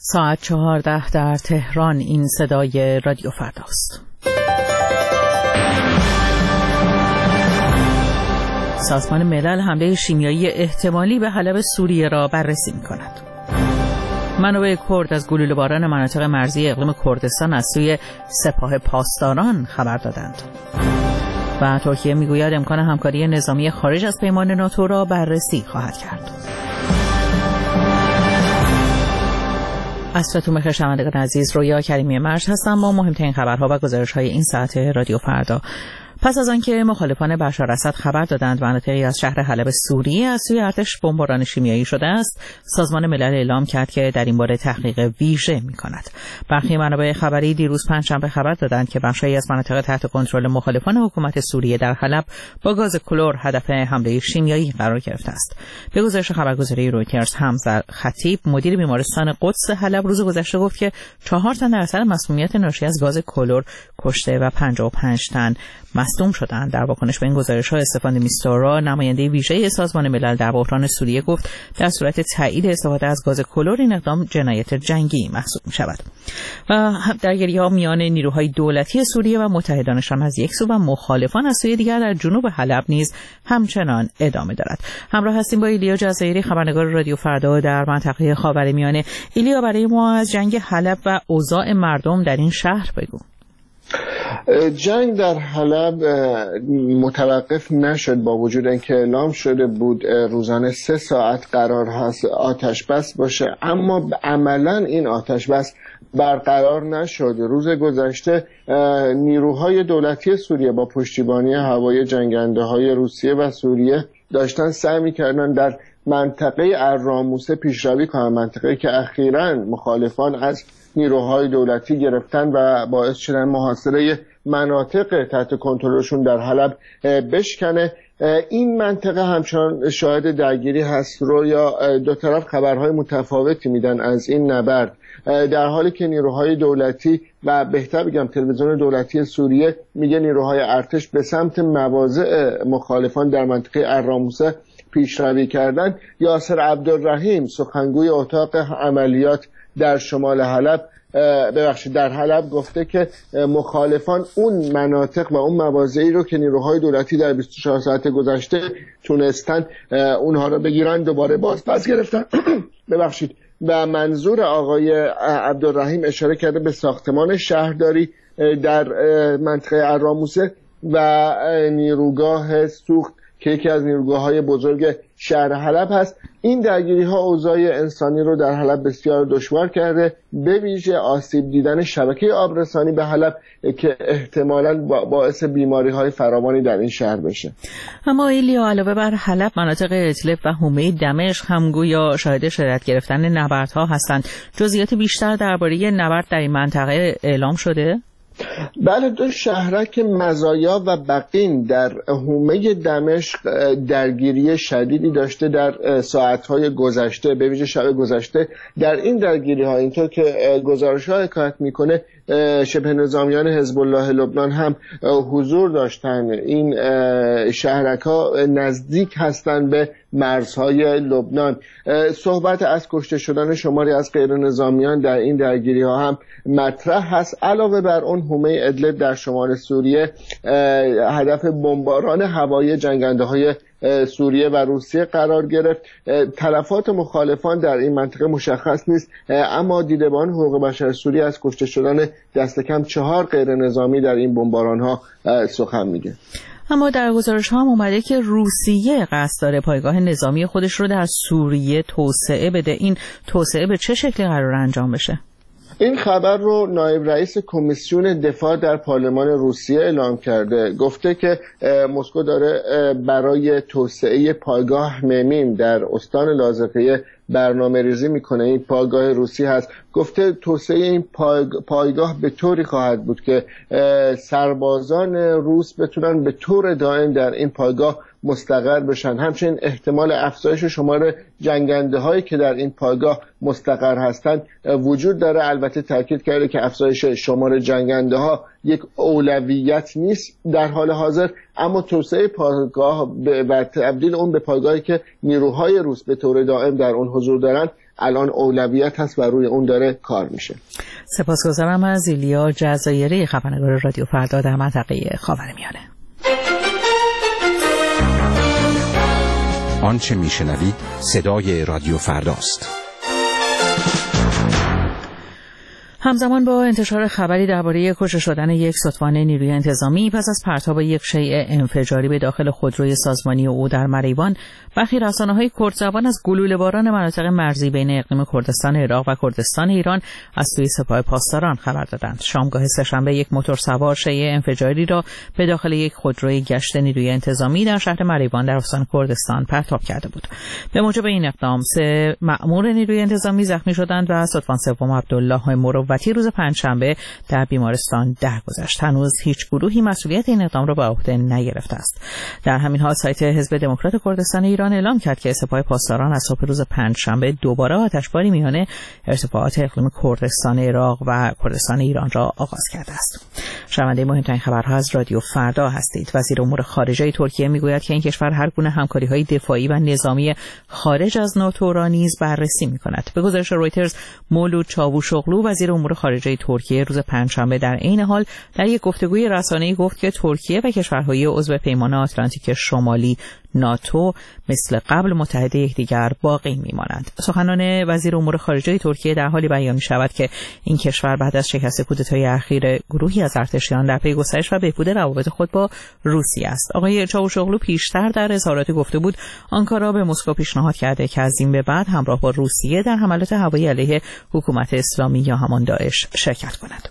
ساعت 14 در تهران. این صدای رادیو فرداست. سازمان ملل حمله شیمیایی احتمالی به حلب سوریه را بررسی می‌کند. منابع کرد از گلوله‌باران مناطق مرزی اقلیم کردستان از سوی سپاه پاسداران خبر دادند. و ترکیه میگوید امکان همکاری نظامی خارج از پیمان ناتو را بررسی خواهد کرد. عصرتون بخیر شنوندگان عزیز، رویا کریمی مرج هستم با مهمترین خبرها و گزارش‌های این ساعت رادیو فردا. پس از آنکه مخالفان بشار اسد خبر دادند مناطقی از شهر حلب سوریه از سوی ارتش بمباران شیمیایی شده است، سازمان ملل اعلام کرد که در این باره تحقیق ویژه می‌کند. برخی منابع خبری دیروز پنجشنبه خبر دادند که بخشی از مناطق تحت کنترل مخالفان حکومت سوریه در حلب با گاز کلور هدف حمله شیمیایی قرار گرفته است. به گزارش خبرگزاری رویترز، حمزه خطیب مدیر بیمارستان قدس حلب روز گذشته گفت که 4 تن در اثر مسمومیت ناشی از گاز کلور کشته و 55 تن مصدوم شدند. در واکنش به این گزارش‌ها استفان میستورا، نماینده ویژه سازمان ملل در بحران سوریه، گفت در صورت تایید استفاده از گاز کلور این اقدام جنایت جنگی محسوب می‌شود. و درگیری‌ها میان نیروهای دولتی سوریه و متحدانشان از یک سو و مخالفان از سوی دیگر در جنوب حلب نیز همچنان ادامه دارد. همراه هستیم با ایلیا جزایری، خبرنگار رادیو فردا در منطقه خاورمیانه. ایلیا، برای ما از جنگ حلب و اوضاع مردم در این شهر بگو. جنگ در حلب متوقف نشد با وجود اینکه اعلام شده بود روزانه 3 ساعت قرار هست آتش بس باشه، اما عملا این آتش بس برقرار نشد. روز گذشته نیروهای دولتی سوریه با پشتیبانی هوایی جنگنده‌های روسیه و سوریه داشتن سعی می‌کردن در منطقه الراموسه پیشروی کنند، منطقه‌ای که اخیراً مخالفان از نیروهای دولتی گرفتن و باعث شدن محاصره مناطق تحت کنترلشون در حلب بشکنه. این منطقه همچنان شاهد درگیری هست رو یا دو طرف خبرهای متفاوتی میدن از این نبرد، در حالی که نیروهای دولتی و بهتر بگم تلویزیون دولتی سوریه میگه نیروهای ارتش به سمت مواضع مخالفان در منطقه الراموسه پیشروی کردن. یاسر عبدالرحیم، سخنگوی اتاق عملیات در شمال حلب در حلب، گفته که مخالفان اون مناطق و اون مواضعی رو که نیروهای دولتی در 24 ساعت گذشته تونستن اونها رو بگیرن دوباره باز پس گرفتن. و منظور آقای عبدالرحیم اشاره کرده به ساختمان شهرداری در منطقه الراموسه و نیروگاه سوخت که یکی از نیروگاه‌های بزرگ شهر حلب هست. این درگیری‌ها اوضاع انسانی رو در حلب بسیار دشوار کرده، به ویژه آسیب دیدن شبکه آبرسانی به حلب که احتمالاً باعث بیماری‌های فراوانی در این شهر بشه. اما ایلیا، علاوه بر حلب، مناطق ادلب و حومه دمشق هم گویا شاهد شدت گرفتن نبردها هستند. جزئیات بیشتر درباره نبرد در این منطقه اعلام شده؟ بله، 2 شهرک مزایا و بقین در حومه دمشق درگیری شدیدی داشته در ساعتهای گذشته، به ویژه شب گذشته. در این درگیری ها اینطور که گزارش ها حکایت میکنه شبه نظامیان حزب الله لبنان هم حضور داشتن. این شهرک ها نزدیک هستند به مرزهای لبنان. صحبت از کشته شدن شماری از غیر نظامیان در این درگیری ها هم مطرح هست. علاوه بر اون حومه ادلب در شمال سوریه هدف بمباران هوایی جنگنده های سوریه و روسیه قرار گرفت. تلفات مخالفان در این منطقه مشخص نیست، اما دیدبان حقوق بشر سوریه از کشته شدن دست کم 4 غیر نظامی در این بمباران ها سخن میگه. اما در گزارش ها هم اومده که روسیه قصد داره پایگاه نظامی خودش رو در سوریه توسعه بده. این توسعه به چه شکلی قرار انجام بشه؟ این خبر رو نایب رئیس کمیسیون دفاع در پارلمان روسیه اعلام کرده. گفته که مسکو داره برای توسعه پایگاه ممیم در استان لاذقیه برنامه ریزی میکنه. این پایگاه روسی هست. گفته توسعه این پایگاه به طوری خواهد بود که سربازان روس بتونن به طور دائم در این پایگاه مستقر بشن. همچنین احتمال افزایش شمار جنگنده هایی که در این پایگاه مستقر هستند وجود داره. البته تاکید کرده که افزایش شمار جنگنده ها یک اولویت نیست در حال حاضر، اما توسعه پایگاه و تبدیل اون به پایگاهی که نیروهای روس به طور دائم در اون حضور دارند الان اولویت هست و روی اون داره کار میشه. سپاسگزارم از ایلیا جزایری، خبرنگار رادیو فردا در منطقه خاورمیانه. آنچه میشنوید صدای رادیو فرداست. همزمان با انتشار خبری درباره کشته شدن یک ستوان نیروی انتظامی پس از پرتاب یک شیء انفجاری به داخل خودروی سازمانی او در مریوان، برخی رسانه‌های کردزبان از گلوله‌باران مناطق مرزی بین اقلیم کردستان عراق و کردستان ایران از سوی سپاه پاسداران خبر دادند. شامگاه سه‌شنبه یک موتورسوار شیء انفجاری را به داخل یک خودروی گشت نیروی انتظامی در شهر مریوان در استان کردستان پرتاب کرده بود. به موجب این اقدام 3 مأمور نیروی انتظامی زخمی شدند و ستوان سوم عبدالله مروتی روز پنجشنبه در بیمارستان درگذشت. هنوز هیچ گروهی مسئولیت این اقدام را به عهده نگرفته است. در همین حال سایت حزب دموکرات کردستان ایران اعلام کرد که سپاه پاسداران از صبح روز پنجشنبه دوباره آتشباری میان ارتفاعات اقلیم کردستان عراق و کردستان ایران را آغاز کرده است. شنونده مهمترین خبرها از رادیو فردا هستید. وزیر امور خارجه ترکیه میگوید که این کشور هر گونه همکاری‌های دفاعی و نظامی خارج از ناتو را نیز بررسی می‌کند. به گزارش رویترز، مولود چاوشوغلو وزیر امور خارجه ترکیه روز پنجشنبه در عین حال در یک گفتگوی رسانه‌ای گفت که ترکیه و کشورهای عضو پیمان آتلانتیک شمالی ناتو مثل قبل متحد یکدیگر باقی می‌مانند. سخنان وزیر امور خارجه ترکیه در حالی بیان می‌شود که این کشور بعد از شکست کودتای اخیر گروهی از ارتشیان در پی گسترش و بهبود روابط خود با روسیه است. آقای چاوشوغلو پیشتر در اظهارات گفته بود آنکارا به مسکو پیشنهاد کرده که از این به بعد همراه با روسیه در حملات هوایی علیه حکومت اسلامی یا همان داعش شرکت کند.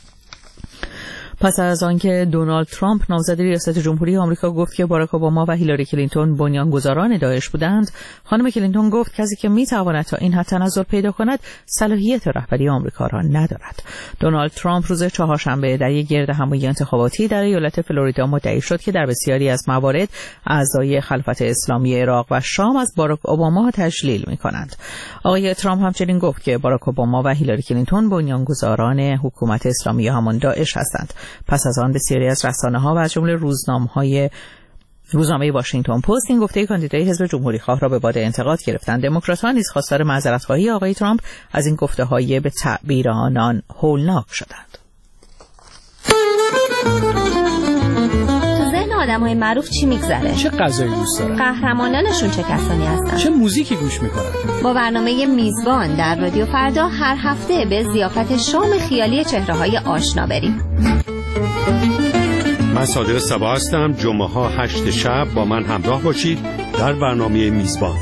پس از آنکه دونالد ترامپ نامزد ریاست جمهوری آمریکا گفت که باراک اوباما و هیلاری کلینتون بنیانگذاران داعش بودند، خانم کلینتون گفت کسی که میتواند تا این حد تنزل پیدا کند صلاحیت رهبری آمریکا را ندارد. دونالد ترامپ روز چهارشنبه در یک گردهمایی انتخاباتی در ایالت فلوریدا مدعی شد که در بسیاری از موارد اعضای خلافت اسلامی عراق و شام از باراک اوباما تجلیل می‌کنند. آقای ترامپ همچنین گفت که باراک اوباما و هیلاری کلینتون بنیانگذاران حکومت اسلامی یا همان داعش هستند. پس از آن بسیاری از رسانه‌ها و از جمله روزنامه واشنگتن پست این گفته کاندیدای حزب جمهوری‌خواه را به باد انتقاد گرفتند. دموکرات‌ها نیز خواستار معذرت‌خواهی آقای ترامپ از این گفته‌های به تعبیر آنان هولناک شدند. آدم‌های معروف چی میگذره؟ چه غذایی دوست دارن؟ قهرمانانشون چه کسانی هستن؟ چه موزیکی گوش میکنن؟ با برنامه میزبان در رادیو فردا هر هفته به ضیافت شام خیالی چهره‌های آشنا بریم. من صادق صبا هستم. جمعه‌ها 8 شب با من همراه باشید در برنامه میزبان.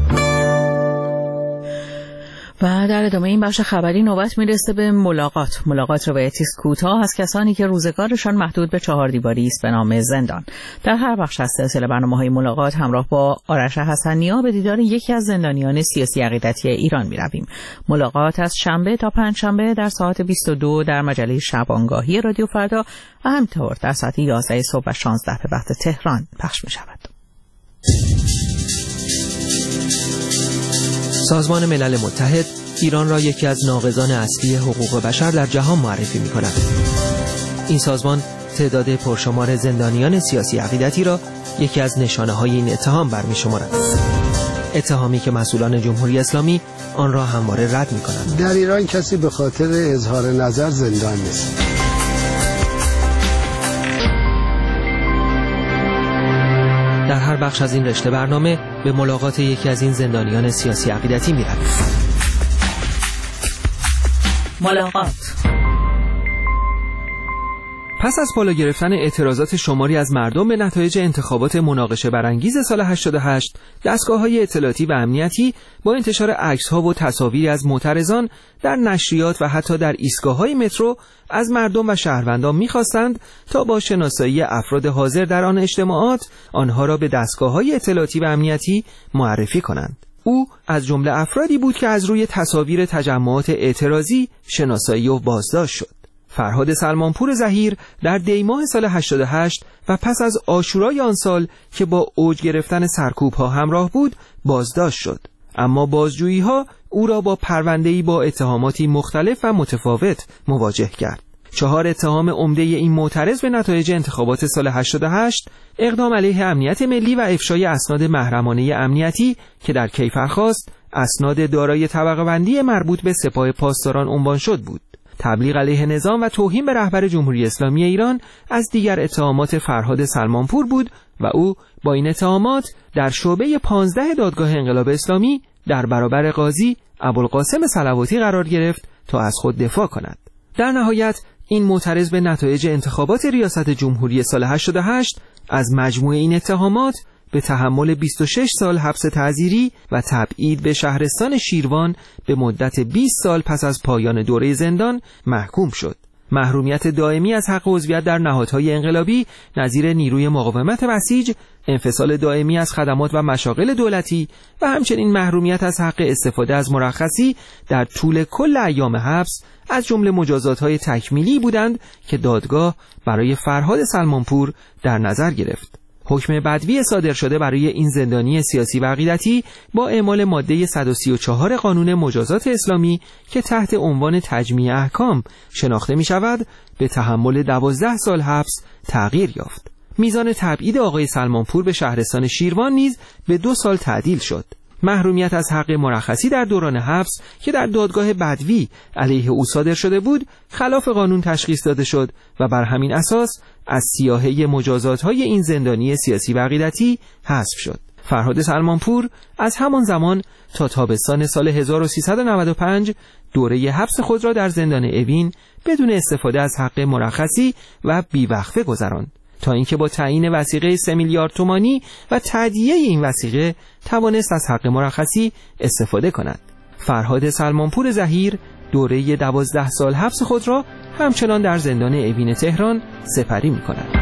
و در ادامه این بخش خبری نوبت میرسه به ملاقات روایتی کوتاه از کسانی که روزگارشان محدود به 4 دیواری است به نام زندان. در هر بخش از سلسله برنامه‌های ملاقات همراه با آرش حسنی‌ها به دیدار یکی از زندانیان سیاسی عقیدتی ایران میرویم. ملاقات از شنبه تا پنجشنبه در ساعت 22 در مجله شبانگاهی رادیو فردا و همینطور در ساعت 11 صبح و 16 به وقت تهران پخش می‌شود. سازمان ملل متحد ایران را یکی از ناقضان اصلی حقوق بشر در جهان معرفی می‌کند. این سازمان تعداد پرشمار زندانیان سیاسی عقیدتی را یکی از نشانه‌های این اتهام برمی‌شمارد. اتهامی که مسئولان جمهوری اسلامی آن را همواره رد می‌کنند. در ایران کسی به خاطر اظهار نظر زندان نیست. در هر بخش از این رشته برنامه به ملاقات یکی از این زندانیان سیاسی عقیدتی می‌رویم. ملاقات. پس از بالا گرفتن اعتراضات شماری از مردم به نتایج انتخابات مناقشه برانگیز سال 88، دستگاه‌های اطلاعاتی و امنیتی با انتشار عکس‌ها و تصاویری از معترضان در نشریات و حتی در ایستگاه‌های مترو از مردم و شهروندان می‌خواستند تا با شناسایی افراد حاضر در آن اجتماعات آنها را به دستگاه‌های اطلاعاتی و امنیتی معرفی کنند. او از جمله افرادی بود که از روی تصاویر تجمعات اعتراضی شناسایی و بازداشت شد. فرهاد سلمانپور ظهیر در دی‌ماه سال 88 و پس از عاشورای آن سال که با اوج گرفتن سرکوب‌ها همراه بود بازداشت شد، اما بازجویی‌ها او را با پرونده‌ای با اتهاماتی مختلف و متفاوت مواجه کرد. 4 اتهام عمده این معترض به نتایج انتخابات سال 88 اقدام علیه امنیت ملی و افشای اسناد محرمانه امنیتی که در کیفرخواست، اسناد دارای طبقه بندی مربوط به سپاه پاسداران عنوان شد بود. تبلیغ علیه نظام و توهین به رهبر جمهوری اسلامی ایران از دیگر اتهامات فرهاد سلمانپور بود و او با این اتهامات در شعبه 15 دادگاه انقلاب اسلامی در برابر قاضی ابوالقاسم صلواتی قرار گرفت تا از خود دفاع کند. در نهایت این معترض به نتایج انتخابات ریاست جمهوری سال 88 از مجموع این اتهامات به تحمل 26 سال حبس تعزیری و تبعید به شهرستان شیروان به مدت 20 سال پس از پایان دوره زندان محکوم شد. محرومیت دائمی از حق عضویت در نهادهای انقلابی نظیر نیروی مقاومت بسیج، انفصال دائمی از خدمات و مشاغل دولتی و همچنین محرومیت از حق استفاده از مرخصی در طول کل ایام حبس از جمله مجازات‌های تکمیلی بودند که دادگاه برای فرهاد سلمانپور در نظر گرفت. حکم بدوی صادر شده برای این زندانی سیاسی و عقیدتی با اعمال ماده 134 قانون مجازات اسلامی که تحت عنوان تجمیع احکام شناخته می شود به تحمل 12 سال حبس تغییر یافت. میزان تبعید آقای سلمانپور به شهرستان شیروان نیز به 2 سال تعدیل شد. محرومیت از حق مرخصی در دوران حبس که در دادگاه بدوی علیه او صادر شده بود خلاف قانون تشخیص داده شد و بر همین اساس از سیاهه مجازات‌های این زندانی سیاسی و عقیدتی حذف شد. فرهاد سلمانپور از همان زمان تا تابستان سال 1395 دوره حبس خود را در زندان اوین بدون استفاده از حق مرخصی و بیوقفه گذراند تا اینکه با تعیین وثیقه 3 میلیارد تومانی و تادیه این وثیقه توانست از حق مرخصی استفاده کند. فرهاد سلمانپور ظهیر دوره 12 سال حبس خود را همچنان در زندان اوین تهران سپری می‌کند.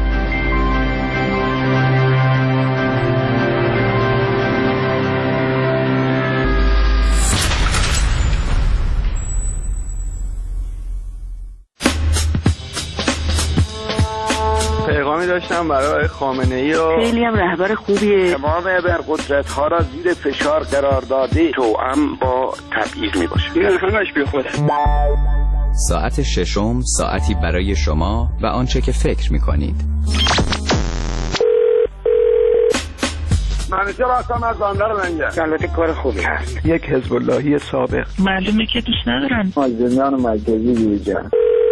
پیغامی داشتم برای خامنه‌ای و خیلی هم رهبر خوبیه. تمام ابرقدرت‌ها را زیر فشار قرار داده توأم با تبعیض میباشه. این همش بی خوده. ساعت ششم ساعتی برای شما و آنچه که فکر میکنید. منیجر هستم از بندر منگل. البته کار خوبی هست. یک حزب اللهی سابق. معلومه که دوست ندارن. مازندران مرکزی بیرجان.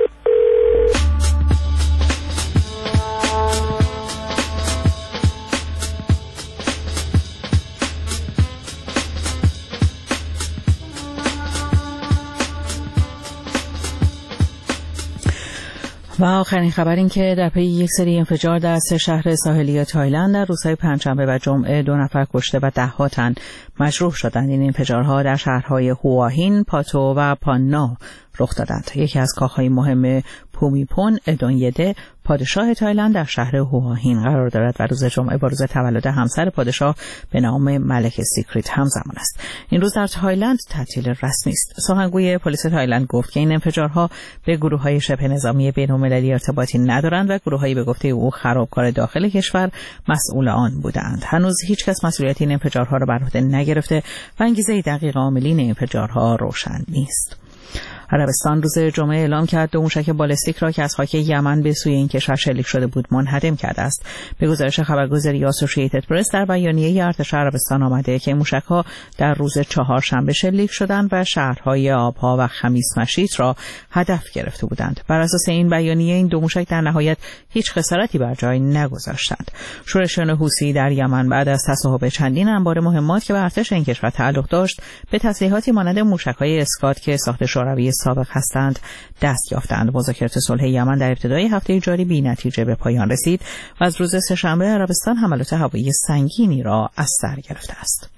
و آخرین خبر این که در پی یک سری انفجار در 3 شهر ساحلی تایلند در روزهای پنجشنبه و جمعه 2 نفر کشته و 10 تن مجروح شدند. این انفجارها در شهرهای هواهین، پاتو و پاننا رخ دادند. یکی از کاخهای مهم پومیپون ادونیده پادشاه تایلند در شهر هواهین قرار دارد و روز جمعه با روز تولد همسر پادشاه به نام ملکه سیکریت همزمان است. این روز در تایلند تعطیل رسمی است. سخنگوی پلیس تایلند گفت که این انفجارها به گروه‌های شبه نظامی بین‌المللی ارتباطی ندارند و گروه‌هایی به گفته او خرابکار داخل کشور مسئول آن بودند. هنوز هیچ کس مسئولیت این انفجارها را بر عهده نگرفته و انگیزه دقیق عاملین این انفجارها روشن نیست. عربستان روز جمعه اعلام کرد 2 موشک بالستیک را که از خاک یمن به سوی این کشور شلیک شده بود منهدم کرده است. به گزارش خبرگزاری آسوشییتد پرس در بیانیه ارتش عربستان آمده که موشک‌ها در روز چهارشنبه شلیک شدند و شهرهای آبها و خمیس مشیط را هدف گرفته بودند. بر اساس این بیانیه این 2 موشک در نهایت هیچ خسارتی بر جای نگذاشتند. شورشیان حوثی در یمن بعد از تصاحب چندین انبار مهمات که به ارتش این کشور تعلق داشت به تسلیحاتی مانند موشک‌های اسکات که ساخت شوروی سابق هستند دست یافتند. مذاکرات صلح یمن در ابتدای هفته جاری بی‌نتیجه به پایان رسید و از روز سه‌شنبه عربستان حملات هوایی سنگینی را از سر گرفته است.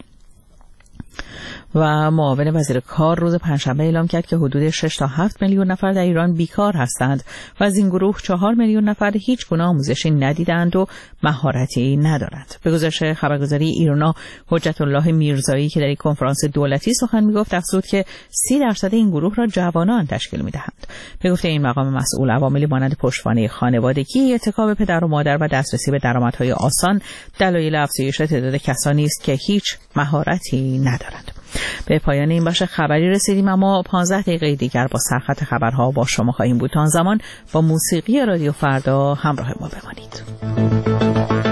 و معاون وزیر کار روز پنجشنبه اعلام کرد که حدود 6 تا 7 میلیون نفر در ایران بیکار هستند و از این گروه 4 میلیون نفر هیچ گونه آموزشی ندیدند و مهارتی ندارند. به گزارش خبرگزاری ایرنا حجت الله میرزایی که در یک کنفرانس دولتی سخن میگفت افزود که 30% این گروه را جوانان تشکیل میدهند. به گفته این مقام مسئول عواملی مانند پشتوانه خانوادگی، اتکا به پدر و مادر و دسترسی به درآمدهای آسان دلایل افزایش تعداد کسانی است که هیچ مهارتی ندارند. به پایان این بخش خبری رسیدیم، اما 15 دقیقه دیگر با سرخط خبرها با شما خواهیم بود. تا آن زمان با موسیقی رادیو فردا همراه ما بمانید.